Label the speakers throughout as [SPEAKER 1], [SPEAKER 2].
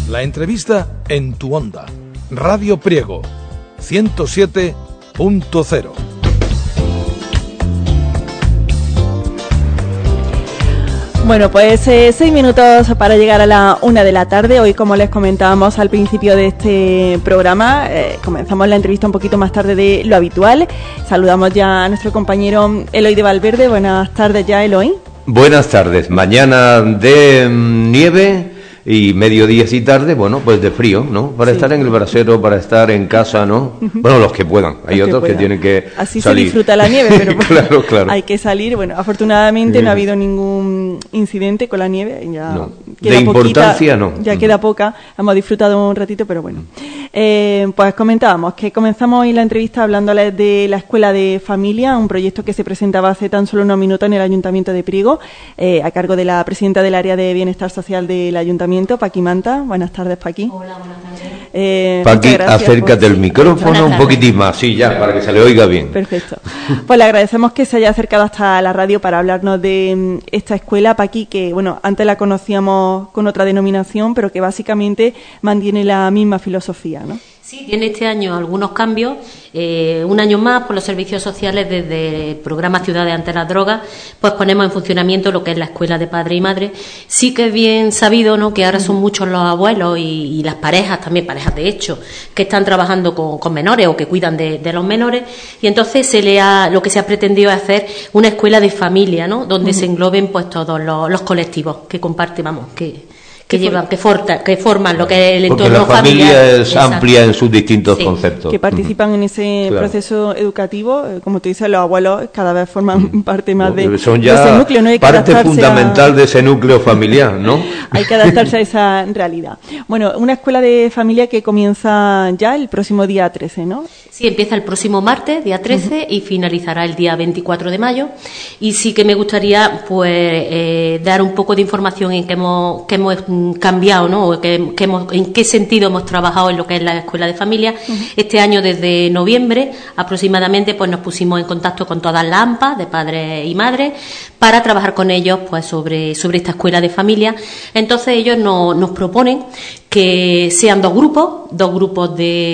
[SPEAKER 1] La entrevista en tu onda. Radio Priego 107.0.
[SPEAKER 2] Bueno, pues 6 minutos para llegar a la 1 de la tarde. Hoy, como les comentábamos al principio de este programa, comenzamos la entrevista un poquito más tarde de lo habitual. Saludamos ya a nuestro compañero Eloy de Valverde. Buenas tardes ya, Eloy.
[SPEAKER 3] Buenas tardes. Mañana de nieve y mediodías y tarde, bueno, pues de frío, ¿no? Para estar en el brasero, para estar en casa, ¿no? Bueno, los que puedan. Hay otros que tienen que
[SPEAKER 2] así
[SPEAKER 3] salir.
[SPEAKER 2] Se disfruta la nieve, pero
[SPEAKER 3] claro.
[SPEAKER 2] Hay que salir. Bueno, afortunadamente no ha habido ningún incidente con la nieve. Ya
[SPEAKER 3] no.
[SPEAKER 2] Queda
[SPEAKER 3] de importancia,
[SPEAKER 2] poquita,
[SPEAKER 3] no.
[SPEAKER 2] Ya queda poca. Hemos disfrutado un ratito, pero bueno. Pues comentábamos que comenzamos hoy la entrevista hablándoles de la Escuela de Familia, un proyecto que se presentaba hace tan solo unos minutos en el Ayuntamiento de Priego, a cargo de la presidenta del Área de Bienestar Social del Ayuntamiento, Paqui Manta. Buenas tardes, Paqui.
[SPEAKER 4] Hola, buenas tardes.
[SPEAKER 3] Paqui, acércate al micrófono un poquitín más, sí, ya, para que se le oiga bien.
[SPEAKER 2] Perfecto. Pues le agradecemos que se haya acercado hasta la radio para hablarnos de esta escuela, Paqui, que, bueno, antes la conocíamos con otra denominación, pero que básicamente mantiene la misma filosofía, ¿no?
[SPEAKER 4] Sí, tiene este año algunos cambios. Un año más, por los servicios sociales, desde el programa Ciudades ante las Drogas, pues ponemos en funcionamiento lo que es la escuela de padre y madre. Sí que es bien sabido, ¿no?, que ahora son muchos los abuelos y las parejas, también parejas de hecho, que están trabajando con menores o que cuidan de los menores, y entonces lo que se ha pretendido es hacer una escuela de familia, ¿no?, donde se engloben pues todos los colectivos que comparten, que forman lo que es el entorno familiar.
[SPEAKER 3] Porque la familia es amplia en sus distintos conceptos.
[SPEAKER 2] Que participan en ese proceso educativo. Como tú dices, los abuelos cada vez forman parte más de ese núcleo. No hay
[SPEAKER 3] parte fundamental de ese núcleo familiar, ¿no?
[SPEAKER 2] Hay que adaptarse a esa realidad. Bueno, una escuela de familia que comienza ya el próximo día 13, ¿no?
[SPEAKER 4] Sí, empieza el próximo martes, día 13, y finalizará el día 24 de mayo. Y sí que me gustaría pues dar un poco de información en que hemos cambiado, ¿no? O en qué sentido hemos trabajado en lo que es la escuela de familia. Este año, desde noviembre aproximadamente, pues nos pusimos en contacto con todas las AMPA de padres y madres para trabajar con ellos pues sobre esta escuela de familia. Entonces ellos nos proponen que sean dos grupos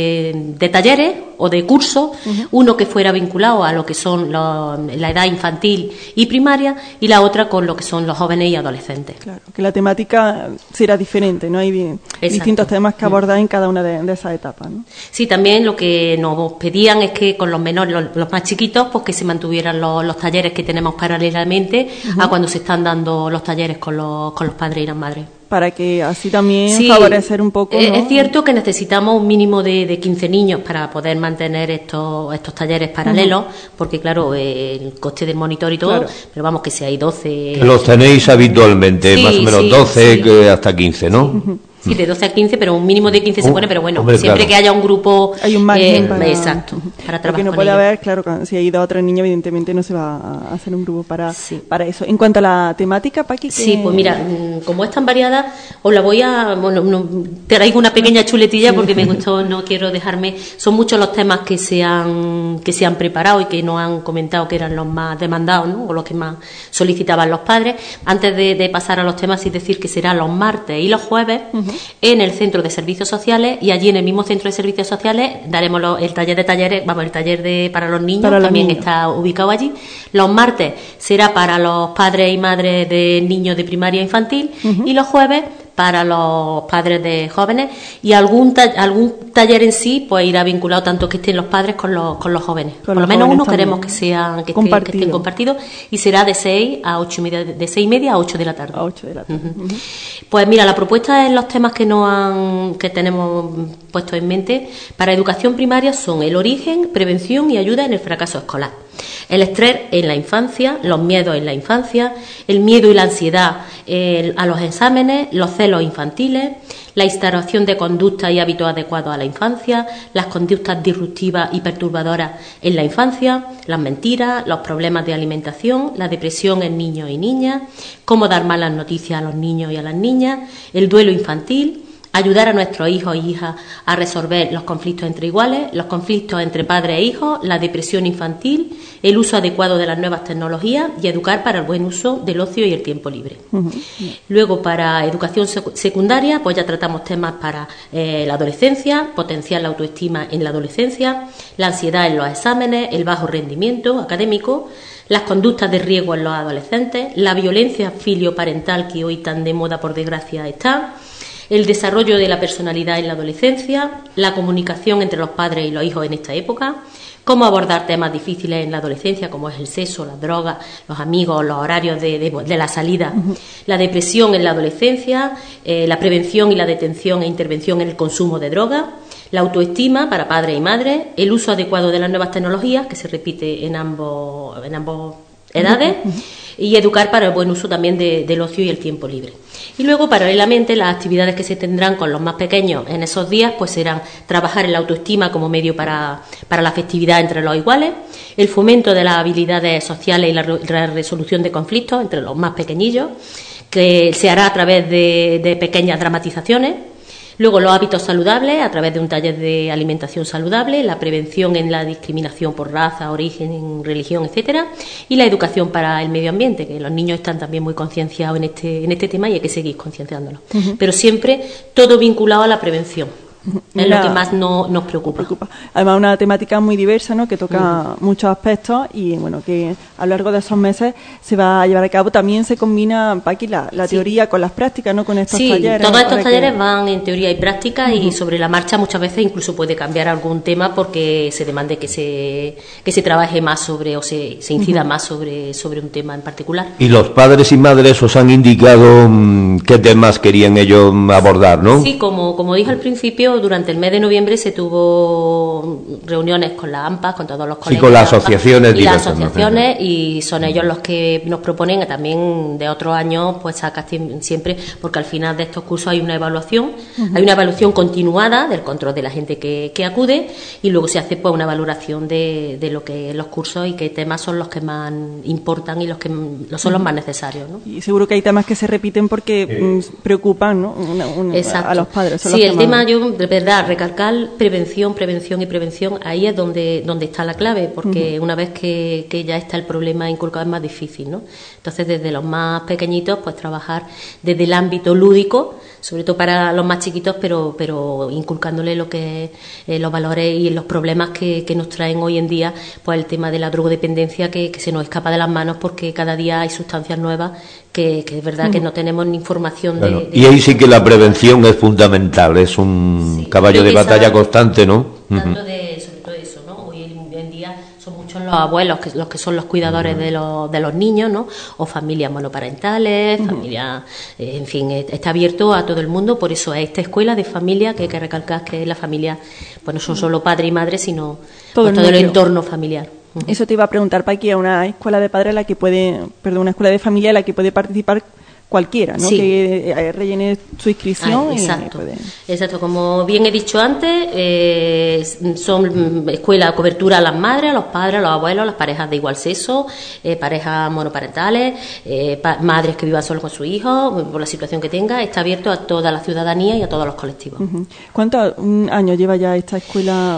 [SPEAKER 4] de talleres o de cursos, uno que fuera vinculado a lo que son la edad infantil y primaria, y la otra con lo que son los jóvenes y adolescentes.
[SPEAKER 2] Claro, que la temática será diferente, ¿no? Hay distintos temas que abordar en cada una de esas etapas, ¿no?
[SPEAKER 4] Sí, también lo que nos pedían es que con los menores, los más chiquitos, pues que se mantuvieran los talleres que tenemos paralelamente a cuando se están dando los talleres con los padres y las madres.
[SPEAKER 2] Para que así también favorecer un poco, ¿no?
[SPEAKER 4] Es cierto que necesitamos un mínimo de 15 niños para poder mantener estos talleres paralelos, porque claro, el coste del monitor y todo, pero vamos, que si hay 12...
[SPEAKER 3] Los tenéis habitualmente, más o menos 12 hasta 15, ¿no?
[SPEAKER 4] Sí, de 12 a 15, pero un mínimo de 15 se pone, pero bueno, siempre que haya un grupo...
[SPEAKER 2] Hay un margen para...
[SPEAKER 4] Exacto, para trabajar.
[SPEAKER 2] Porque no puede haber, claro, si hay 2 o 3 niños, evidentemente no se va a hacer un grupo para eso. En cuanto a la temática, Paqui...
[SPEAKER 4] Sí, pues mira, como es tan variada, os la voy a... Bueno, traigo una pequeña chuletilla porque me gustó, no quiero dejarme... Son muchos los temas que se han preparado y que nos han comentado que eran los más demandados, ¿no?, o los que más solicitaban los padres. Antes de pasar a los temas, sí decir que serán los martes y los jueves en el Centro de Servicios Sociales, y allí en el mismo Centro de Servicios Sociales daremos el taller de talleres, el taller para los niños, también está ubicado allí. Los martes será para los padres y madres de niños de primaria e infantil, y los jueves para los padres de jóvenes, y algún taller en sí pues irá vinculado tanto que estén los padres con los jóvenes. Por lo menos uno queremos que estén compartidos, y será de 6 a 8 y media, de 6 y media a 8 de la tarde.
[SPEAKER 2] A 8 de la tarde.
[SPEAKER 4] Pues mira, la propuesta en los temas que tenemos puestos en mente para educación primaria son el origen, prevención y ayuda en el fracaso escolar, el estrés en la infancia, los miedos en la infancia, el miedo y la ansiedad a los exámenes, los celos infantiles, la instauración de conductas y hábitos adecuados a la infancia, las conductas disruptivas y perturbadoras en la infancia, las mentiras, los problemas de alimentación, la depresión en niños y niñas, cómo dar malas noticias a los niños y a las niñas, el duelo infantil, ayudar a nuestros hijos e hijas a resolver los conflictos entre iguales, los conflictos entre padres e hijos, la depresión infantil, el uso adecuado de las nuevas tecnologías y educar para el buen uso del ocio y el tiempo libre. Luego, para educación secundaria, pues ya tratamos temas para la adolescencia, potenciar la autoestima en la adolescencia, la ansiedad en los exámenes, el bajo rendimiento académico, las conductas de riesgo en los adolescentes, la violencia filioparental que hoy tan de moda por desgracia está, el desarrollo de la personalidad en la adolescencia, la comunicación entre los padres y los hijos en esta época, cómo abordar temas difíciles en la adolescencia como es el sexo, las drogas, los amigos, los horarios de la salida, la depresión en la adolescencia, la prevención y la detención e intervención en el consumo de drogas, la autoestima para padres y madres, el uso adecuado de las nuevas tecnologías, que se repite en ambos edades, y educar para el buen uso también del ocio y el tiempo libre. Y luego, paralelamente, las actividades que se tendrán con los más pequeños en esos días pues serán trabajar en la autoestima como medio para la afectividad entre los iguales, el fomento de las habilidades sociales y la resolución de conflictos entre los más pequeñillos, que se hará a través de pequeñas dramatizaciones. Luego, los hábitos saludables a través de un taller de alimentación saludable, la prevención en la discriminación por raza, origen, religión, etcétera, y la educación para el medio ambiente, que los niños están también muy concienciados en este tema y hay que seguir concienciándolos. Pero siempre todo vinculado a la prevención. Es lo que más nos preocupa.
[SPEAKER 2] Además, una temática muy diversa, ¿no?, que toca muchos aspectos y bueno, que a lo largo de esos meses se va a llevar a cabo. También se combina, Paqui, la teoría con las prácticas, ¿no?, con estos talleres.
[SPEAKER 4] Todos estos talleres van en teoría y práctica y sobre la marcha muchas veces incluso puede cambiar algún tema porque se demande que se trabaje más sobre o se incida más sobre un tema en particular.
[SPEAKER 3] Y los padres y madres os han indicado qué temas querían ellos abordar, ¿no?
[SPEAKER 4] Sí, como dije al principio, durante el mes de noviembre se tuvo reuniones con la AMPA, con todos los colegios.
[SPEAKER 3] Sí, con las asociaciones
[SPEAKER 4] diversas. Las asociaciones, y son ellos los que nos proponen también de otros años, pues sacas siempre, porque al final de estos cursos hay una evaluación, hay una evaluación continuada del control de la gente que acude y luego se hace pues una valoración de lo que los cursos y qué temas son los que más importan y los que son los más necesarios, ¿no?
[SPEAKER 2] Y seguro que hay temas que se repiten porque preocupan, ¿no?, a los padres.
[SPEAKER 4] Sí, el tema, yo de verdad recalcar prevención, ahí es donde está la clave, porque una vez que ya está el problema inculcado es más difícil, ¿no? Entonces, desde los más pequeñitos, pues trabajar desde el ámbito lúdico, sobre todo para los más chiquitos, pero inculcándole lo que los valores y los problemas que nos traen hoy en día, pues el tema de la drogodependencia que se nos escapa de las manos porque cada día hay sustancias nuevas que es verdad que no tenemos ni información de...
[SPEAKER 3] Y ahí sí que la prevención es fundamental, es un caballo de batalla constante, ¿no?
[SPEAKER 4] Tanto sobre todo eso, ¿no? Hoy en día son muchos los abuelos los que son los cuidadores de los niños, ¿no? O familias monoparentales, familias, en fin, está abierto a todo el mundo, por eso es esta escuela de familia que hay que recalcar que la familia, pues no son solo padre y madre, sino todo el entorno familiar.
[SPEAKER 2] Eso te iba a preguntar, Paqui, a una escuela de padres una escuela de familia en la que puede participar cualquiera, ¿no? Sí. Que rellene su inscripción.
[SPEAKER 4] Exacto, como bien he dicho antes, son escuela cobertura a las madres, a los padres, a los abuelos, a las parejas de igual sexo, parejas monoparentales, madres que vivan solo con sus hijos, por la situación que tenga. Está abierto a toda la ciudadanía y a todos los colectivos.
[SPEAKER 2] ¿Cuántos años lleva ya esta escuela?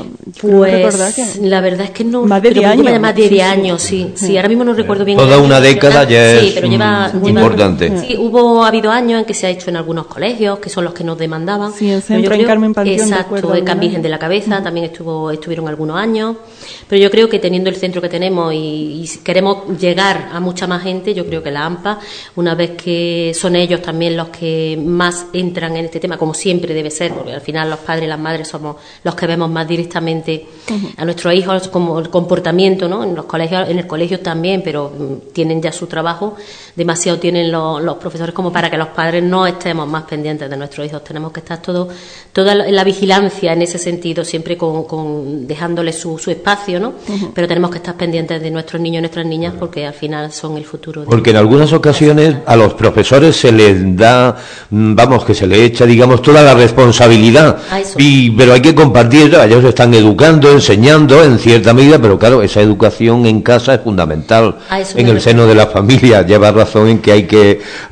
[SPEAKER 4] Pues la verdad es que no...
[SPEAKER 2] Más de 10 años.
[SPEAKER 4] Más de 10 años, sí. Ahora mismo no recuerdo bien.
[SPEAKER 3] Toda una década ya es
[SPEAKER 4] pero lleva
[SPEAKER 3] importante.
[SPEAKER 4] Sí, ha habido años en que se ha hecho en algunos colegios, que son los que nos demandaban.
[SPEAKER 2] Sí, en Centro, en Carmen Panteón.
[SPEAKER 4] Exacto, en Can Virgen de la Cabeza también estuvieron algunos años. Pero yo creo que teniendo el centro que tenemos y queremos llegar a mucha más gente, yo creo que la AMPA, una vez que son ellos también los que más entran en este tema, como siempre debe ser, porque al final los padres y las madres somos los que vemos más directamente a nuestros hijos, como el comportamiento, ¿no? En los colegios, en el colegio también, pero tienen ya su trabajo, demasiado tienen los profesores como para que los padres no estemos más pendientes de nuestros hijos. Tenemos que estar toda la vigilancia en ese sentido, siempre con dejándoles su espacio, ¿no? Pero tenemos que estar pendientes de nuestros niños y nuestras niñas porque al final son el futuro.
[SPEAKER 3] Porque en algunas ocasiones a los profesores se les da, que se les echa, digamos, toda la responsabilidad. Pero hay que compartir, ellos están educando, enseñando en cierta medida, pero claro, esa educación en casa es fundamental. En el seno de la familia. Lleva razón en que hay que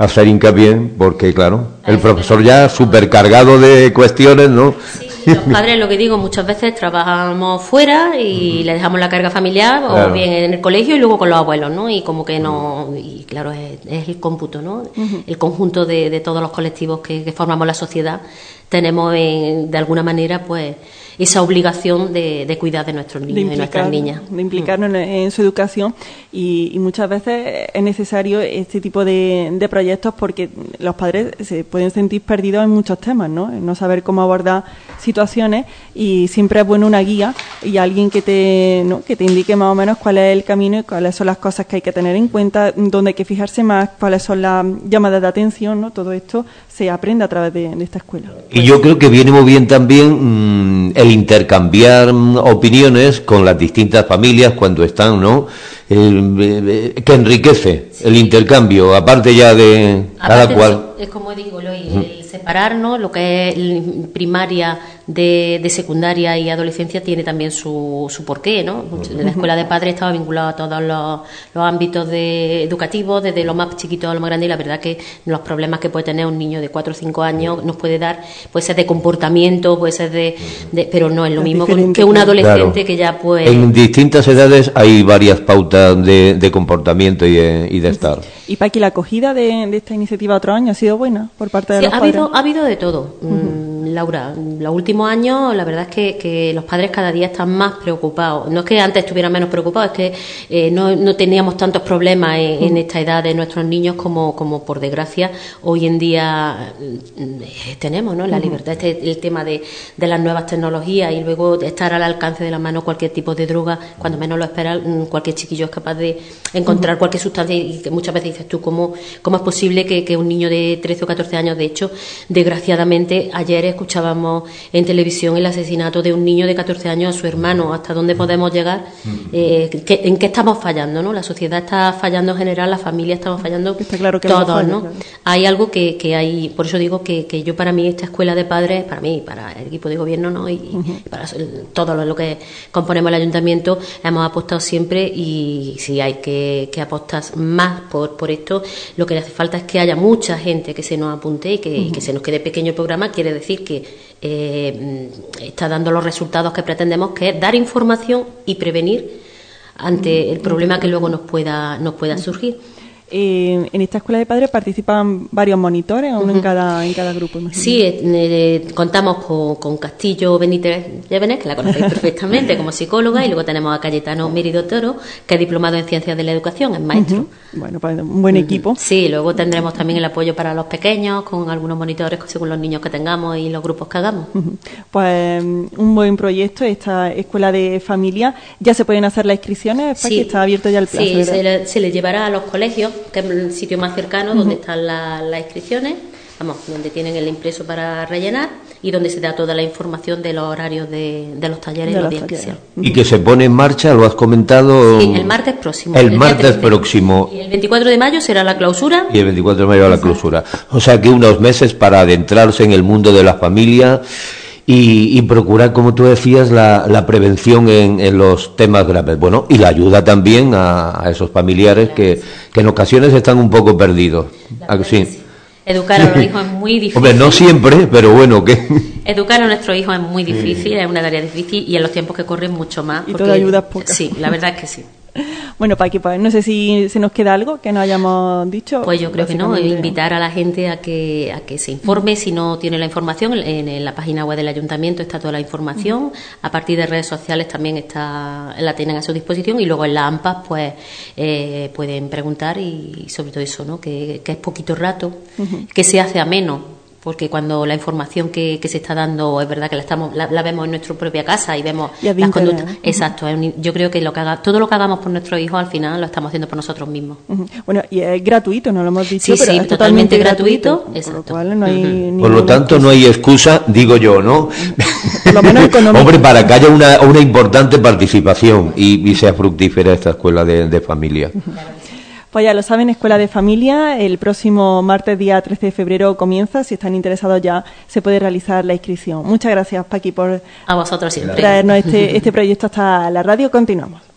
[SPEAKER 3] hacer hincapié, porque claro, el profesor ya supercargado de cuestiones, ¿no?
[SPEAKER 4] Sí, los padres, lo que digo, muchas veces trabajamos fuera y le dejamos la carga familiar, o bien en el colegio y luego con los abuelos, ¿no? Y como que no, y claro, es el cómputo, ¿no? El conjunto de todos los colectivos que formamos la sociedad, tenemos de alguna manera, pues, esa obligación de cuidar de nuestros niños y nuestras niñas.
[SPEAKER 2] De implicarnos en su educación y muchas veces es necesario este tipo de proyectos porque los padres se pueden sentir perdidos en muchos temas, ¿no? No saber cómo abordar situaciones y siempre es bueno una guía y alguien que te indique más o menos cuál es el camino y cuáles son las cosas que hay que tener en cuenta, dónde hay que fijarse más, cuáles son las llamadas de atención, ¿no? Todo esto se aprende a través de esta escuela.
[SPEAKER 3] Y yo creo que viene muy bien también el intercambiar opiniones con las distintas familias cuando están, ¿no? Que enriquece el intercambio, aparte ya de cada cual.
[SPEAKER 4] Es como digo, el separar, ¿no? Lo que es primaria de secundaria y adolescencia tiene también su porqué, ¿no? La escuela de padres estaba vinculada a todos los ámbitos educativos, desde lo más chiquito a lo más grande, y la verdad que los problemas que puede tener un niño de 4 o 5 años nos puede dar, puede ser de comportamiento, puede ser pero no es lo mismo que un adolescente que ya pues...
[SPEAKER 3] En distintas edades hay varias pautas de comportamiento y de estar.
[SPEAKER 2] Y Paqui, la acogida de esta iniciativa otro año ha sido buena por parte de los padres.
[SPEAKER 4] Ha habido de todo, Laura. Los últimos años, la verdad es que los padres cada día están más preocupados. No es que antes estuvieran menos preocupados, es que no teníamos tantos problemas en esta edad de nuestros niños como por desgracia hoy en día tenemos, ¿no? La libertad, el tema de las nuevas tecnologías y luego estar al alcance de la mano cualquier tipo de droga, cuando menos lo esperas, cualquier chiquillo es capaz de encontrar cualquier sustancia y que muchas veces dices tú, ¿cómo es posible que un niño de 13 o 14 años, de hecho, desgraciadamente, ayer escuchábamos en televisión el asesinato de un niño de 14 años a su hermano? ¿Hasta dónde podemos llegar? ¿En qué estamos fallando, no? La sociedad está fallando en general, la familia estamos fallando,
[SPEAKER 2] está claro que
[SPEAKER 4] todos, ¿no? Claro. Hay algo que hay, por eso digo que yo, para mí, esta escuela de padres, para mí, para el equipo de gobierno, ¿no? Y para todo lo que componemos el ayuntamiento, hemos apostado siempre, y si hay que apostar más por esto, lo que le hace falta es que haya mucha gente que se nos apunte y que se nos quede pequeño el programa. Quiere decir que está dando los resultados que pretendemos, que es dar información y prevenir ante el problema que luego nos pueda surgir.
[SPEAKER 2] En esta escuela de padres participan varios monitores, uno en cada grupo. Imagino.
[SPEAKER 4] Sí, contamos con Castillo Benítez Llévenes, que la conocéis perfectamente como psicóloga, y luego tenemos a Cayetano Mérido Toro, que es diplomado en Ciencias de la Educación, es maestro.
[SPEAKER 2] Bueno, pues un buen equipo.
[SPEAKER 4] Sí, luego tendremos también el apoyo para los pequeños, con algunos monitores según los niños que tengamos y los grupos que hagamos.
[SPEAKER 2] Pues un buen proyecto, esta escuela de familia. Ya se pueden hacer las inscripciones, para que está abierto ya el plazo.
[SPEAKER 4] Sí, se le llevará a los colegios, que es el sitio más cercano donde están las inscripciones, donde tienen el impreso para rellenar y donde se da toda la información de los horarios de los talleres y los días que sean.
[SPEAKER 3] ¿Y que se pone en marcha? ¿Lo has comentado?
[SPEAKER 4] Sí, el martes próximo.
[SPEAKER 3] El martes próximo.
[SPEAKER 4] Y el 24 de mayo será la clausura.
[SPEAKER 3] Y el 24 de mayo la clausura. O sea que unos meses para adentrarse en el mundo de la familia y procurar, como tú decías, la prevención en los temas graves. Bueno, y la ayuda también a esos familiares que en ocasiones están un poco perdidos. Sí.
[SPEAKER 4] Educar a los hijos es muy difícil.
[SPEAKER 3] Hombre, no siempre, pero bueno, que...
[SPEAKER 4] Educar a nuestros hijos es muy difícil, es una tarea difícil, y en los tiempos que corren mucho más.
[SPEAKER 2] Y toda ayuda es poca.
[SPEAKER 4] Sí, la verdad es que sí.
[SPEAKER 2] Bueno, Paqui, pues no sé si se nos queda algo que no hayamos dicho.
[SPEAKER 4] Pues yo creo que no, invitar a la gente a que se informe si no tiene la información. En la página web del ayuntamiento está toda la información, a partir de redes sociales también la tienen a su disposición, y luego en la AMPA pues pueden preguntar, y sobre todo eso, ¿no? Que es poquito rato, que se hace ameno. Porque cuando la información que se está dando, es verdad que la vemos en nuestra propia casa y vemos las conductas. Exacto, yo creo que todo lo que hagamos por nuestros hijos, al final lo estamos haciendo por nosotros mismos.
[SPEAKER 2] Bueno, y es gratuito, no lo hemos dicho,
[SPEAKER 4] sí,
[SPEAKER 2] pero
[SPEAKER 4] sí,
[SPEAKER 2] es
[SPEAKER 4] totalmente gratuito.
[SPEAKER 2] Por lo cual no hay
[SPEAKER 3] por lo tanto, no hay excusa, digo yo, ¿no?
[SPEAKER 2] Por lo menos económico.
[SPEAKER 3] Hombre, para que haya una importante participación y sea fructífera esta escuela de familia.
[SPEAKER 2] Pues ya lo saben, Escuela de Familia, el próximo martes, día 13 de febrero, comienza. Si están interesados ya se puede realizar la inscripción. Muchas gracias, Paqui, por
[SPEAKER 4] a vosotros siempre
[SPEAKER 2] traernos este proyecto hasta la radio. Continuamos.